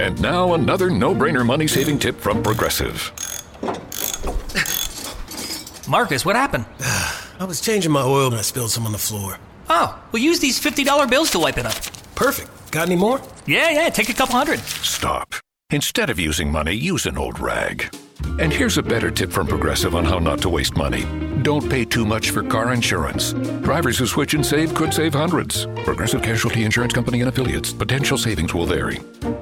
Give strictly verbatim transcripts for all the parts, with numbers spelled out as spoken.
And now another no-brainer money-saving tip from Progressive. Marcus, what happened? I was changing my oil and I spilled some on the floor. Oh, we'll use these fifty dollar bills to wipe it up. Perfect. Got any more? Yeah, yeah, take a couple hundred. Stop. Instead of using money, use an old rag. And here's a better tip from Progressive on how not to waste money. Don't pay too much for car insurance. Drivers who switch and save could save hundreds. Progressive Casualty Insurance Company and Affiliates. Potential savings will vary.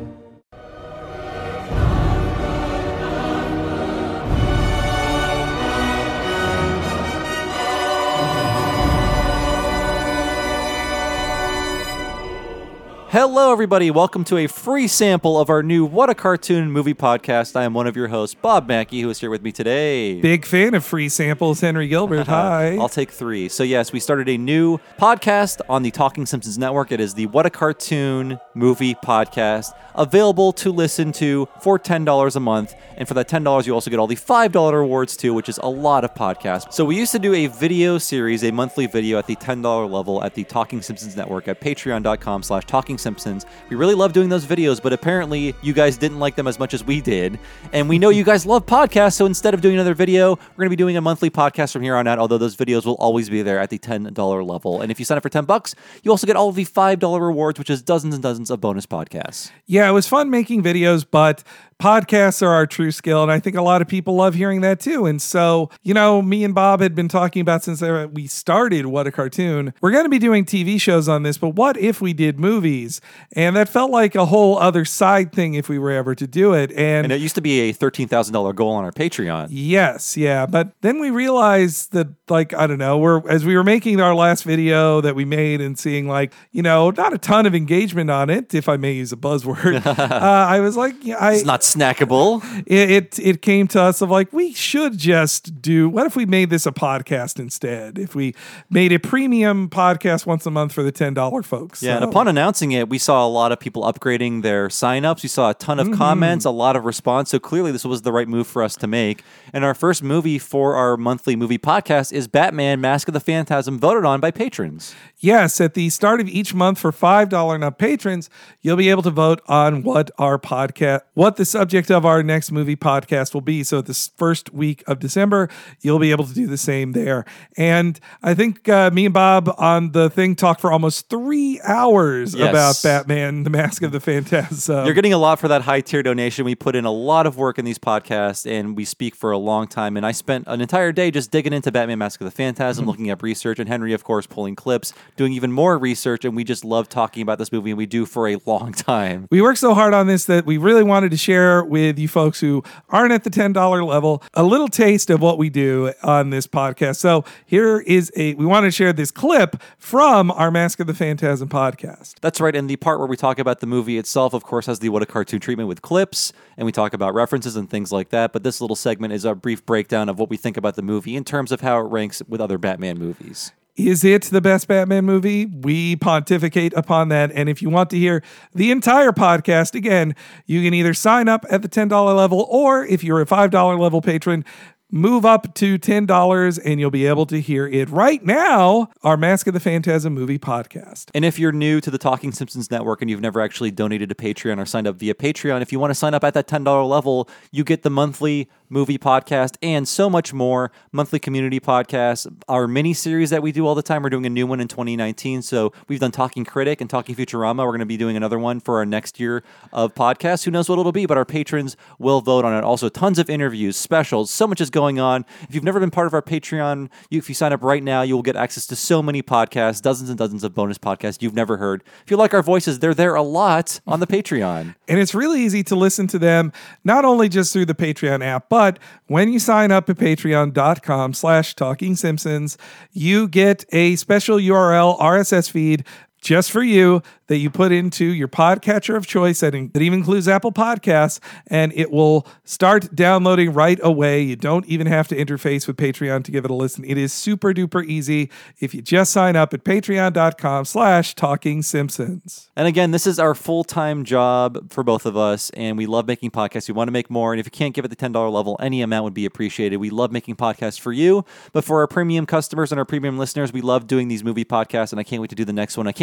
Hello, everybody. Welcome to a free sample of our new What a Cartoon movie podcast. I am one of your hosts, Bob Mackey, who is here with me today. Big fan of free samples, Henry Gilbert. Hi. I'll take three. So, yes, we started a new podcast on the Talking Simpsons Network. It is the What a Cartoon movie podcast, available to listen to for ten dollars a month. And for that ten dollars, you also get all the five dollar rewards, too, which is a lot of podcasts. So we used to do a video series, a monthly video at the ten dollar level at the Talking Simpsons Network at patreon.com slash Talking Simpsons. We really love doing those videos, but apparently you guys didn't like them as much as we did. And we know you guys love podcasts, so instead of doing another video, we're going to be doing a monthly podcast from here on out, although those videos will always be there at the ten dollar level. And if you sign up for ten bucks, you also get all of the five dollar rewards, which is dozens and dozens of bonus podcasts. Yeah, it was fun making videos, but podcasts are our true skill, and I think a lot of people love hearing that too. And so, you know, me and Bob had been talking about since we started What a Cartoon, we're going to be doing T V shows on this, but what if we did movies? And that felt like a whole other side thing if we were ever to do it. And, and it used to be a thirteen thousand dollars goal on our Patreon. Yes, yeah. But then we realized that, like, I don't know, we're as we were making our last video that we made and seeing, like, you know, not a ton of engagement on it, if I may use a buzzword, uh, I was like, yeah, I... It's not snackable. It, it it came to us of like, we should just do, what if we made this a podcast instead? If we made a premium podcast once a month for the ten dollar folks. Yeah, so. And upon announcing it, we saw a lot of people upgrading their signups. We saw a ton of mm-hmm. comments, a lot of response. So clearly this was the right move for us to make. And our first movie for our monthly movie podcast is Batman Mask of the Phantasm, voted on by patrons. Yes, at the start of each month for five dollars and up patrons, you'll be able to vote on what our podcast, what the subject of our next movie podcast will be. So this first week of December, you'll be able to do the same there. And I think uh, me and Bob on the thing talked for almost three hours yes. about Batman, the Mask of the Phantasm. You're getting a lot for that high tier donation. We put in a lot of work in these podcasts, and we speak for a long time. And I spent an entire day just digging into Batman Mask of the Phantasm, mm-hmm. looking up research, and Henry, of course, pulling clips, doing even more research. And we just love talking about this movie, and we do for a long time. We worked so hard on this that we really wanted to share with you folks who aren't at the ten dollar level a little taste of what we do on this podcast. So here is a, we want to share this clip from our Mask of the Phantasm podcast. That's right. And the part where we talk about the movie itself, of course, has the What a Cartoon treatment with clips, and we talk about references and things like that. But this little segment is a brief breakdown of what we think about the movie in terms of how it ranks with other Batman movies. Is it the best Batman movie? We pontificate upon that. And if you want to hear the entire podcast, again, you can either sign up at the ten dollar level, or if you're a five dollar level patron, move up to ten dollars and you'll be able to hear it right now, our Mask of the Phantasm movie podcast. And if you're new to the Talking Simpsons Network and you've never actually donated to Patreon or signed up via Patreon, if you want to sign up at that ten dollar level, you get the monthly movie podcast and so much more. Monthly community podcasts, our mini series that we do all the time. We're doing a new one in twenty nineteen. So we've done Talking Critic and Talking Futurama. We're going to be doing another one for our next year of podcasts. Who knows what it'll be, but our patrons will vote on it. Also, tons of interviews, specials, so much is going on. If you've never been part of our Patreon, you, if you sign up right now, you will get access to so many podcasts, dozens and dozens of bonus podcasts you've never heard. If you like our voices, they're there a lot on the Patreon. And it's really easy to listen to them, not only just through the Patreon app, but when you sign up at patreon.com slash Talking Simpsons, you get a special U R L R S S feed just for you that you put into your podcatcher of choice that, in, that even includes Apple Podcasts, and it will start downloading right away. You don't even have to interface with Patreon to give it a listen. It is super duper easy if you just sign up at patreon.com slash Talking Simpsons. And again, this is our full-time job for both of us, and we love making podcasts. We want to make more, and if you can't give it the ten dollar level, any amount would be appreciated. We love making podcasts for you, but for our premium customers and our premium listeners, we love doing these movie podcasts, and I can't wait to do the next one. I can't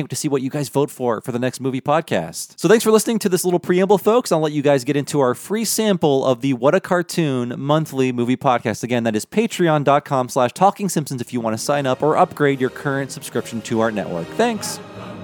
wait to see what you guys vote for for the next movie podcast. So thanks for listening to this little preamble, folks. I'll let you guys get into our free sample of the What a Cartoon monthly movie podcast. Again, that is patreon.com slash Talking Simpsons if you want to sign up or upgrade your current subscription to our network. Thanks.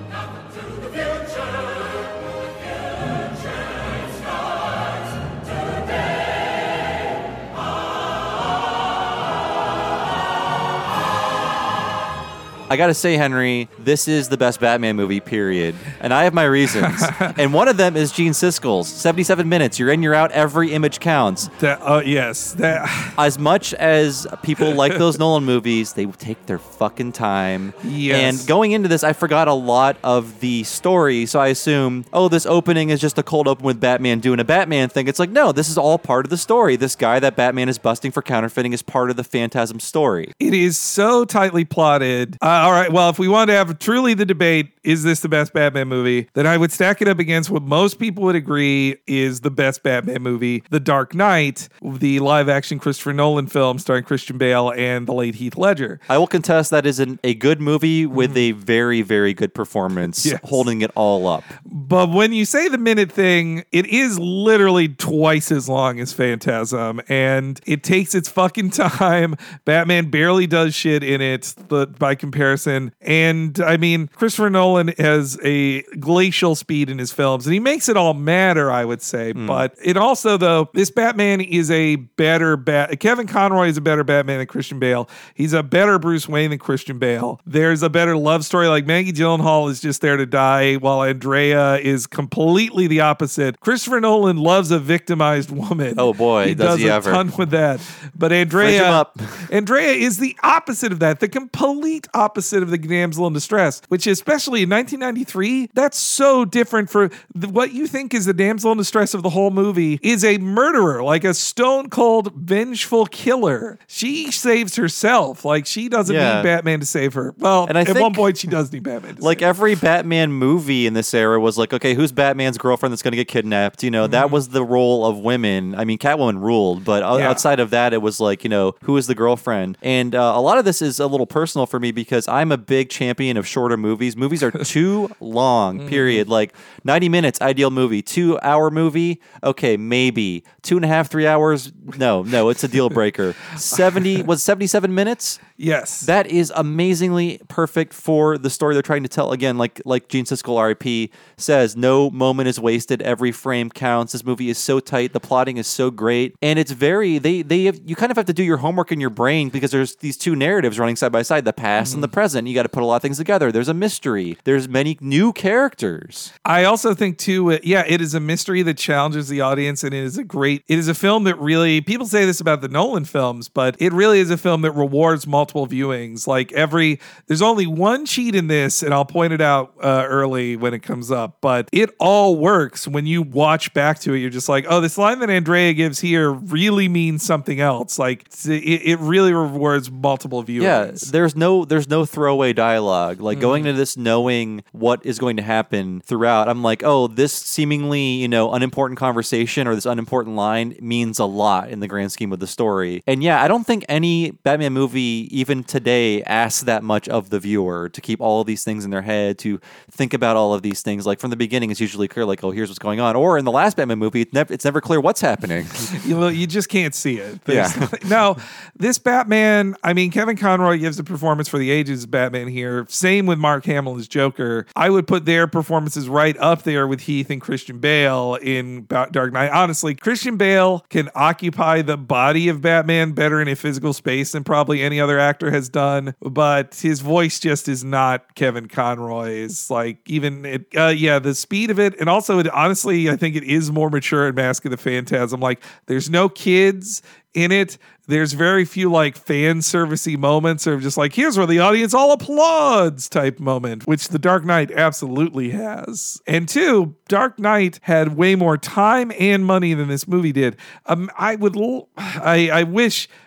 I gotta say, Henry, this is the best Batman movie, period. And I have my reasons. And one of them is Gene Siskel's. seventy-seven minutes. You're in, you're out. Every image counts. That, oh, yes. That. As much as people like those Nolan movies, they take their fucking time. Yes. And going into this, I forgot a lot of the story. So I assume, oh, this opening is just a cold open with Batman doing a Batman thing. It's like, no, this is all part of the story. This guy that Batman is busting for counterfeiting is part of the Phantasm story. It is so tightly plotted. Uh, all right, well, if we want to have truly the debate, is this the best Batman movie, then I would stack it up against what most people would agree is the best Batman movie, The Dark Knight, the live-action Christopher Nolan film starring Christian Bale and the late Heath Ledger. I will contest that is an, a good movie with a very, very good performance, Yes. holding it all up. But when you say the minute thing, it is literally twice as long as Phantasm, and it takes its fucking time. Batman barely does shit in it, but by comparison. And I mean, Christopher Nolan has a glacial speed in his films, and he makes it all matter, I would say. Mm. But it also, though, this Batman is a better Bat. Kevin Conroy is a better Batman than Christian Bale. He's a better Bruce Wayne than Christian Bale. There's a better love story. Like Maggie Gyllenhaal is just there to die, while Andrea is completely the opposite. Christopher Nolan loves a victimized woman. Oh boy, he does, does he a ever? ton with that. But Fridge him Andrea, up. Andrea is the opposite of that. The complete opposite of the damsel in distress, which especially in nineteen ninety-three, that's so different. For the, what you think is the damsel in distress of the whole movie is a murderer, like a stone cold vengeful killer. She saves herself. Like she doesn't Yeah. need Batman to save her. Well, And I at think- one point she does need Batman to Like save her. every Batman movie in this era was like, okay, who's Batman's girlfriend that's going to get kidnapped? You know, that was the role of women. I mean, Catwoman ruled, but o- Yeah. outside of that, it was like, you know, who is the girlfriend? And uh, a lot of this is a little personal for me because I'm a big champion of shorter movies. Movies are too long, period. Like ninety minutes, ideal movie. Two hour movie, okay, maybe. Two and a half, three hours, no, no, it's a deal breaker. seventy, was seventy-seven minutes? Yes. That is amazingly perfect for the story they're trying to tell. Again, like like Gene Siskel, R I P, says, no moment is wasted. Every frame counts. This movie is so tight. The plotting is so great, and it's very they they have, you kind of have to do your homework in your brain because there's these two narratives running side by side, the past mm-hmm. and the present. You got to put a lot of things together. There's a mystery. There's many new characters. I also think too, uh, yeah, it is a mystery that challenges the audience, and it is a great. It is a film that really people say this about the Nolan films, but it really is a film that rewards multiple viewings. Like every, there's only one cheat in this, and I'll point it out uh, early when it comes up, but it all works when you watch back to it. You're just like, oh, this line that Andrea gives here really means something else. Like it, it really rewards multiple viewings. Yeah, there's no there's no throwaway dialogue. Like mm. going into this knowing what is going to happen throughout, I'm like, oh, this seemingly, you know, unimportant conversation or this unimportant line means a lot in the grand scheme of the story. And yeah, I don't think any Batman movie, even today, asks that much of the viewer to keep all of these things in their head, to think about all of these things. Like from the beginning, it's usually clear, like, oh, here's what's going on. Or in the last Batman movie, it's never, it's never clear what's happening. you know, you just can't see it. There's, yeah. No, this Batman, I mean, Kevin Conroy gives a performance for the ages as Batman here. Same with Mark Hamill as Joker. I would put their performances right up there with Heath and Christian Bale in Dark Knight. Honestly, Christian Bale can occupy the body of Batman better in a physical space than probably any other actor has done, but his voice just is not Kevin Conroy's. Like, even, it, uh, yeah, the speed of it, and also, it, honestly, I think it is more mature in Mask of the Phantasm. Like, there's no kids in it. There's very few like fan servicey moments or just like, here's where the audience all applauds type moment, which The Dark Knight absolutely has. And two, Dark Knight had way more time and money than this movie did. Um, I would, l- I, I wish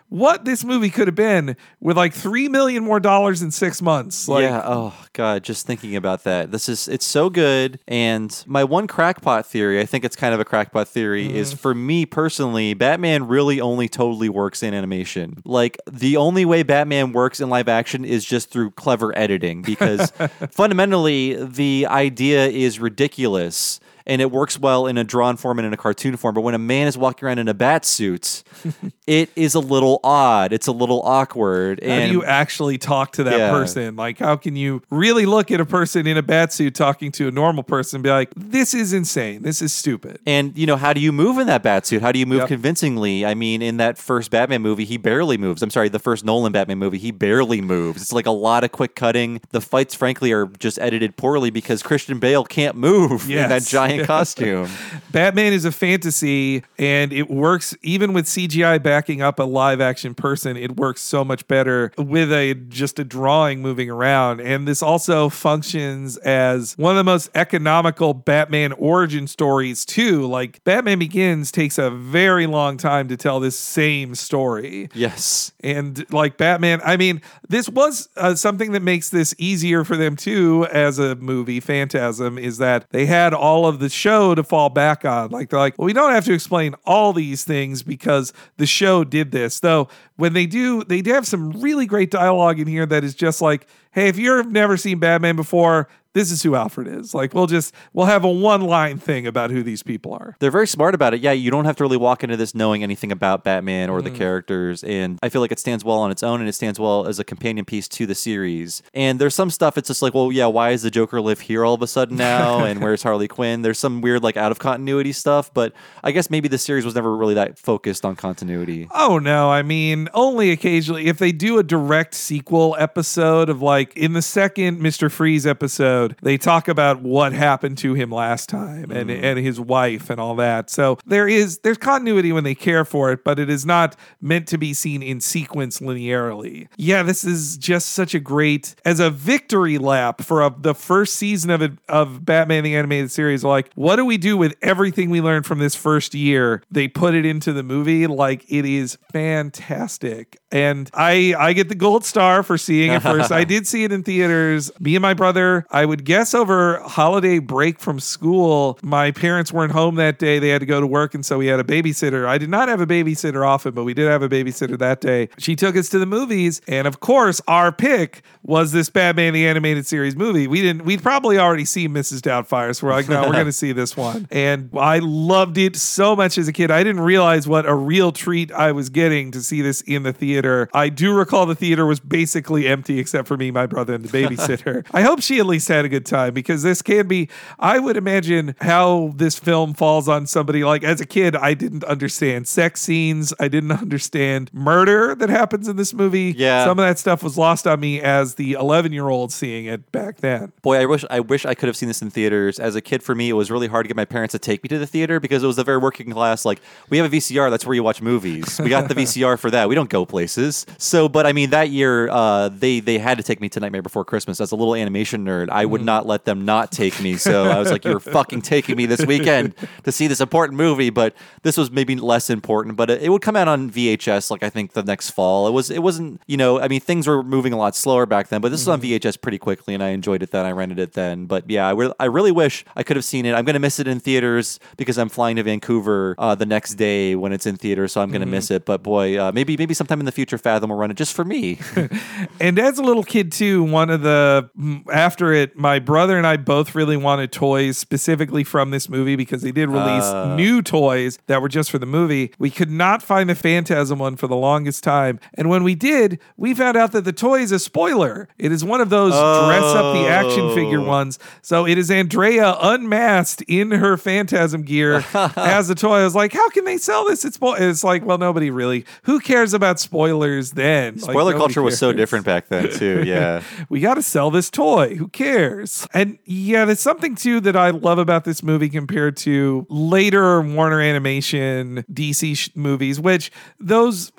what this movie could have been with like three million more dollars in six months. Like, yeah. Oh God. Just thinking about that. This is, it's so good. And my one crackpot theory, I think it's kind of a crackpot theory, mm. is for me personally, Batman really only totally works in animation. Like the only way Batman works in live action is just through clever editing, because fundamentally the idea is ridiculous. And it works well in a drawn form and in a cartoon form. But when a man is walking around in a bat suit, it is a little odd. It's a little awkward. How and do you actually talk to that yeah. person? Like, how can you really look at a person in a bat suit talking to a normal person and be like, this is insane. This is stupid. And, you know, how do you move in that bat suit? How do you move yep. convincingly? I mean, in that first Batman movie, he barely moves. I'm sorry, the first Nolan Batman movie, he barely moves. It's like a lot of quick cutting. The fights, frankly, are just edited poorly because Christian Bale can't move yes. in that giant costume. Batman is a fantasy, and it works even with C G I backing up a live action person. It works so much better with a just a drawing moving around. And this also functions as one of the most economical Batman origin stories too. Like Batman Begins takes a very long time to tell this same story. Yes. And like Batman, I mean, this was uh, something that makes this easier for them too as a movie, Phantasm, is that they had all of the show to fall back on. Like they're like, well, we don't have to explain all these things because the show did this. Though when they do, they do have some really great dialogue in here that is just like, hey, if you've never seen Batman before, this is who Alfred is. Like, we'll just, we'll have a one-line thing about who these people are. They're very smart about it. Yeah, you don't have to really walk into this knowing anything about Batman or mm. the characters. And I feel like it stands well on its own, and it stands well as a companion piece to the series. And there's some stuff, it's just like, well, yeah, why does the Joker live here all of a sudden now? And where's Harley Quinn? There's some weird, like, out-of-continuity stuff. But I guess maybe the series was never really that focused on continuity. Oh, no. I mean, only occasionally. If they do a direct sequel episode of, like, in the second Mister Freeze episode, they talk about what happened to him last time and, mm. and his wife and all that. So there is there's continuity when they care for it, but it is not meant to be seen in sequence linearly. Yeah, this is just such a great, as a victory lap for a, the first season of it, of Batman the Animated Series. Like, what do we do with everything we learned from this first year? They put it into the movie. Like, it is fantastic. And I I get the gold star for seeing it first. I did see it in theaters. Me and my brother, I would guess over holiday break from school, my parents weren't home that day. They had to go to work, and so we had a babysitter. I did not have a babysitter often, but we did have a babysitter that day. She took us to the movies, and of course, our pick was this Batman the Animated Series movie. We didn't. We'd probably already seen Missus Doubtfire, so we're like, no, we're going to see this one. And I loved it so much as a kid. I didn't realize what a real treat I was getting to see this in the theater. I do recall the theater was basically empty except for me, my brother, and the babysitter. I hope she at least had a good time, because this can be, I would imagine how this film falls on somebody like, as a kid, I didn't understand sex scenes. I didn't understand murder that happens in this movie. Yeah. Some of that stuff was lost on me as the eleven year old seeing it back then. Boy, I wish I wish I could have seen this in theaters. As a kid, for me, it was really hard to get my parents to take me to the theater because it was a very working class. Like, we have a V C R, that's where you watch movies. We got the V C R for that. We don't go places. So, but I mean, that year, uh, they they had to take me to Nightmare Before Christmas. As a little animation nerd, I would mm. not let them not take me. So I was like, you're fucking taking me this weekend to see this important movie. But this was maybe less important. But it, it would come out on V H S, like I think the next fall. It was. It wasn't. You know, I mean, things were moving a lot slower back then. But this mm. was on V H S pretty quickly, and I enjoyed it then. I rented it then. But yeah, I, re- I really wish I could have seen it. I'm gonna miss it in theaters because I'm flying to Vancouver uh, the next day when it's in theaters. So I'm gonna mm. miss it. But boy, uh, maybe maybe sometime in the future, Fathom will run it just for me. And as a little kid too, one of the after it, my brother and I both really wanted toys specifically from this movie because they did release uh. new toys that were just for the movie. We could not find the Phantasm one for the longest time. And when we did, we found out that the toy is a spoiler. It is one of those oh. dress up the action figure ones. So it is Andrea unmasked in her Phantasm gear as a toy. I was like, how can they sell this? It's, spo-? It's like, well, nobody really. Who cares about spoilers then? Spoiler like, culture cares. was so different back then too. Yeah. We got to sell this toy. Who cares? And yeah, there's something too that I love about this movie compared to later Warner Animation D C sh- movies, which those uh,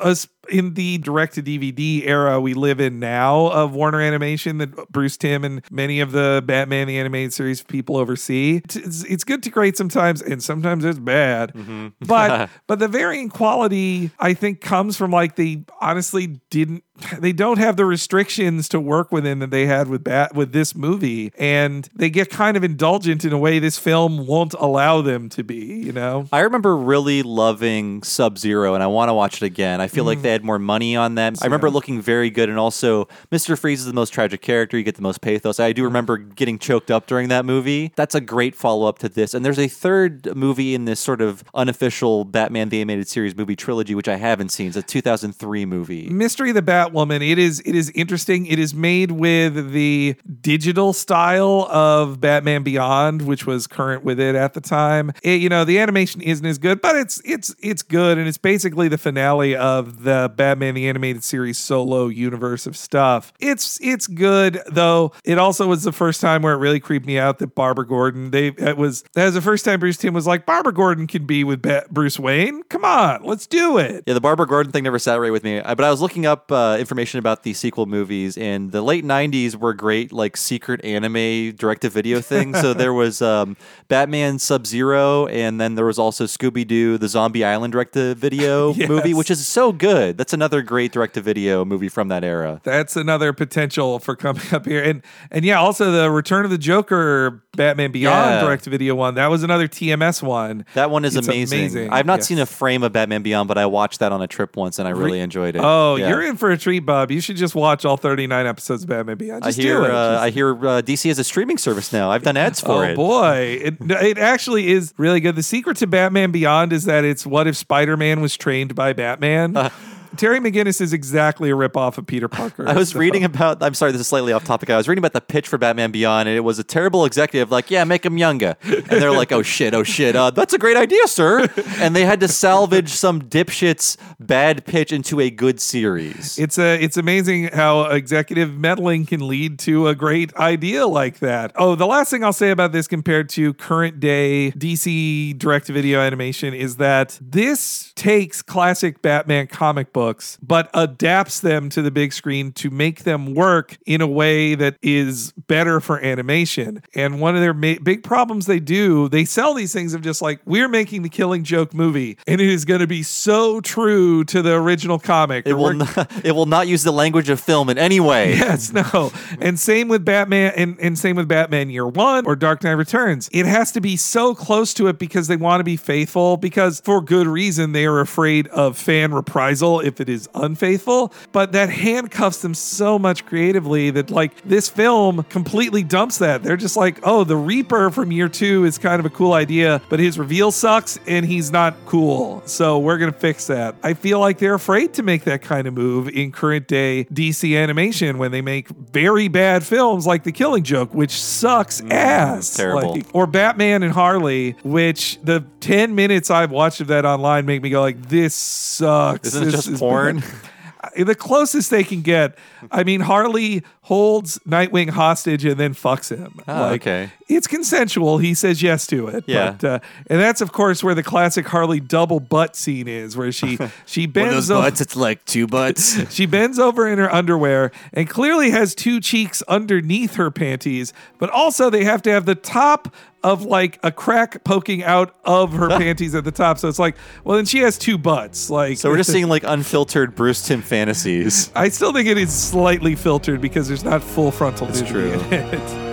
in the direct-to-D V D era we live in now of Warner Animation that Bruce Timm and many of the Batman the Animated Series people oversee. It's, it's good to great sometimes, and sometimes it's bad. Mm-hmm. but but the varying quality, I think, comes from like they honestly didn't they don't have the restrictions to work within that they had with Bat with this movie, and they get kind of indulgent in a way this film won't allow them to be, you know? I remember really loving Sub-Zero, and I want to watch it again. I feel mm. like they had more money on that. I remember looking very good, and also Mister Freeze is the most tragic character. You get the most pathos. I do remember getting choked up during that movie. That's a great follow-up to this. And there's a third movie in this sort of unofficial Batman the Animated Series movie trilogy, which I haven't seen. It's a two thousand three movie. Mystery of the Batwoman. It is it is interesting. It is made with the digital style of Batman Beyond, which was current with it at the time. It, you know, the animation isn't as good, but it's it's it's good, and it's basically the finale of the Batman the Animated Series solo universe of stuff. It's it's good, though. It also was the first time where it really creeped me out that Barbara Gordon. They it was that was the first time Bruce Timm was like, Barbara Gordon can be with Bat- Bruce Wayne. Come on, let's do it. Yeah, the Barbara Gordon thing never sat right with me. But I was looking up uh, information about the sequel movies, and the late nineties were great, like secret anime direct-to-video things. So there was um, Batman Sub-Zero, and then there was also Scooby-Doo, the Zombie Island direct-to-video yes. movie, which is so good. That's another great direct-to-video movie from that era. That's another potential for coming up here. And and yeah, also the Return of the Joker Batman Beyond yeah. direct-to-video one. That was another T M S one. That one is it's amazing. amazing. I've not yes. seen a frame of Batman Beyond, but I watched that on a trip once, and I really enjoyed it. Oh, yeah. you're in for a treat, Bob. You should just watch all thirty-nine episodes of Batman Beyond. Just I hear, do it. uh, just... I hear uh, D C has a streaming service now. I've done ads for oh, it. Oh, boy. It, it actually is really good. The secret to Batman Beyond is that it's what if Spider-Man was trained by Batman? Uh, Terry McGinnis is exactly a ripoff of Peter Parker. I was so. reading about, I'm sorry, this is slightly off topic. I was reading about the pitch for Batman Beyond, and it was a terrible executive like, yeah, make him younger. And they're like, oh shit, oh shit, uh, that's a great idea, sir. And they had to salvage some dipshit's bad pitch into a good series. It's a, it's amazing how executive meddling can lead to a great idea like that. Oh, the last thing I'll say about this compared to current day D C direct-to-video animation is that this takes classic Batman comic books but adapts them to the big screen to make them work in a way that is better for animation. And one of their ma- big problems they do, they sell these things of just like, we're making the Killing Joke movie, and it is going to be so true to the original comic. It will not, it will not use the language of film in any way. Yes, no. And same with Batman, and, and same with Batman Year One or Dark Knight Returns. It has to be so close to it because they want to be faithful, because for good reason they are afraid of fan reprisal if it is unfaithful, but that handcuffs them so much creatively that like this film completely dumps that. They're just like, oh, the Reaper from Year Two is kind of a cool idea, but his reveal sucks and he's not cool, so we're gonna fix that. I feel like they're afraid to make that kind of move in current day D C animation when they make very bad films like The Killing Joke, which sucks mm, ass. Terrible. Like, or Batman and Harley, which the ten minutes I've watched of that online make me go like, this sucks. Isn't it this just is porn? Bad. The closest they can get. I mean, Harley holds Nightwing hostage and then fucks him. Oh, like, okay. It's consensual. He says yes to it. Yeah. But, uh, and that's, of course, where the classic Harley double butt scene is, where she she bends One of those over. butts, it's like two butts. She bends over in her underwear and clearly has two cheeks underneath her panties, but also they have to have the top of like a crack poking out of her panties at the top. So it's like, well, then she has two butts. Like, so we're just seeing like unfiltered Bruce Timm fantasies. I still think it is slightly filtered because there's not full frontal That's nudity true. in it.